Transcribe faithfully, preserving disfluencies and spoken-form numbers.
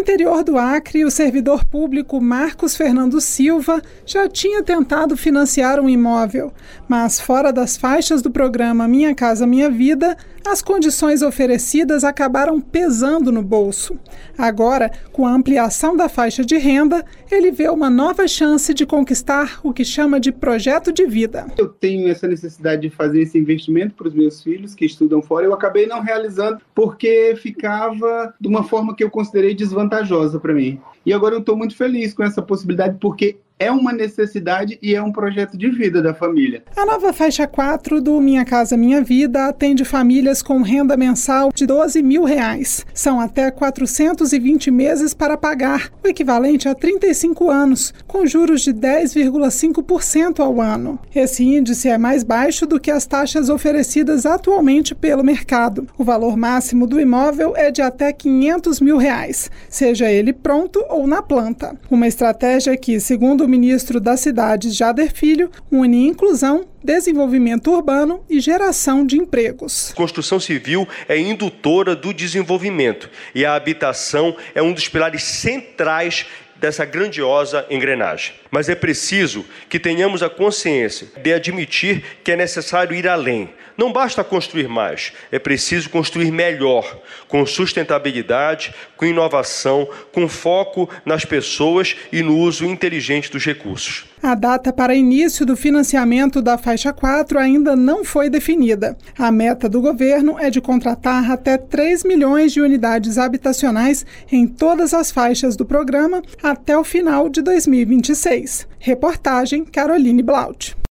interior do Acre, o servidor público Marcos Fernando Silva já tinha tentado financiar um imóvel, mas fora das faixas do programa Minha Casa Minha Vida, as condições oferecidas acabaram pesando no bolso. Agora, com a ampliação da faixa de renda, ele vê uma nova chance de conquistar o que chama de projeto de vida. Eu tenho essa necessidade de fazer esse investimento para os meus filhos que estudam fora. Eu acabei não realizando porque ficava de uma forma que eu considerei desvantajosa para mim. E agora eu estou muito feliz com essa possibilidade porque é uma necessidade e é um projeto de vida da família. A nova faixa quatro do Minha Casa Minha Vida atende famílias com renda mensal de doze mil reais. São até quatrocentos e vinte meses para pagar, o equivalente a trinta e cinco anos, com juros de dez vírgula cinco por cento ao ano. Esse índice é mais baixo do que as taxas oferecidas atualmente pelo mercado. O valor máximo do imóvel é de até quinhentos mil reais, seja ele pronto ou na planta. Uma estratégia que, segundo o ministro das Cidades, Jader Filho, une inclusão, desenvolvimento urbano e geração de empregos. A construção civil é indutora do desenvolvimento e a habitação é um dos pilares centrais dessa grandiosa engrenagem. Mas é preciso que tenhamos a consciência de admitir que é necessário ir além. Não basta construir mais, é preciso construir melhor, com sustentabilidade, com inovação, com foco nas pessoas e no uso inteligente dos recursos. A data para início do financiamento da faixa quatro ainda não foi definida. A meta do governo é de contratar até três milhões de unidades habitacionais em todas as faixas do programa até o final de dois mil e vinte e seis. Reportagem Caroline Blaut.